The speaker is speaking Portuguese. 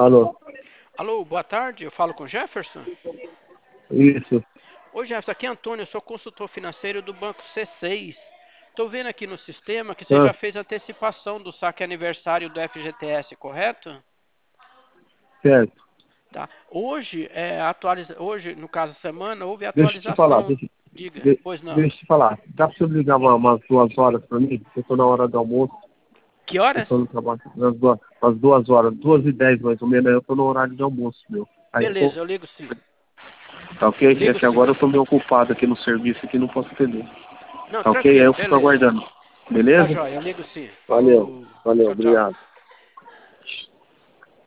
Alô? Alô, boa tarde, eu falo com o Jefferson? Isso, Oi, Jefferson, aqui é Antônio, eu sou consultor financeiro do Banco C6. Estou vendo aqui no sistema que você já ah, fez antecipação do saque aniversário do FGTS, correto? certo. Tá. Hoje, hoje, no caso semana, houve Deixa eu te falar, atualização. Diga, pois não. deixa eu te falar. Dá pra você me ligar umas 2 horas pra mim? Eu tô na hora do almoço, Que eu horas? tô no trabalho. Umas 2 horas, 2h10 mais ou menos, aí eu tô no horário de almoço, meu. Aí eu Beleza, vou, eu ligo sim. tá ok? É Ligo que sim. agora eu tô meio ocupado aqui no serviço aqui, não posso atender. Não, Tá ok? Aí tranquilo, eu fico beleza. aguardando. Tá Beleza? joia, eu ligo sim. Valeu, Falou. valeu, Tchau, tchau. obrigado.